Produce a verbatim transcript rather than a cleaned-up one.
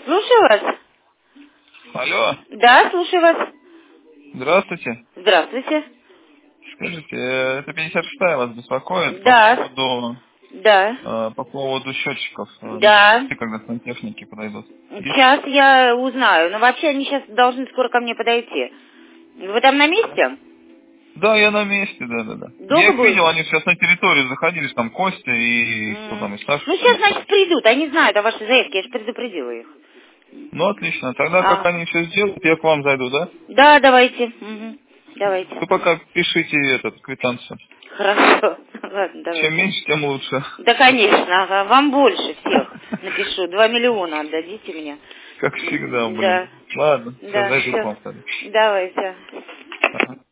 Слушаю вас. Алло. Да, слушаю вас. Здравствуйте. Здравствуйте. Скажите, э, это пятьдесят шестая вас беспокоит по Да. поводу Да. э, по поводу счетчиков, э, Да. когда сантехники подойдут. Есть? Сейчас я узнаю. Но вообще они сейчас должны скоро ко мне подойти. Вы там на месте? Да, я на месте, да, да, да. Я Долго их видел, будете? они сейчас на территорию заходили, там Костя и кто М. там, и Саша. Ну, сейчас, значит, придут. Они знают о вашей заявке. Я же предупредила их. Ну, отлично. Тогда, как А. они все сделают, я к вам зайду, да? Да, давайте. Мгм. Давайте. Вы пока пишите этот, квитанцию. Хорошо. Ладно, Чем давайте. меньше, тем лучше. Да, конечно, ага. Вам больше всех напишу. Два миллиона отдадите мне. Как всегда, блин. Да. Ладно, все, Да, зайду к все. вам тогда. Давайте. Ага.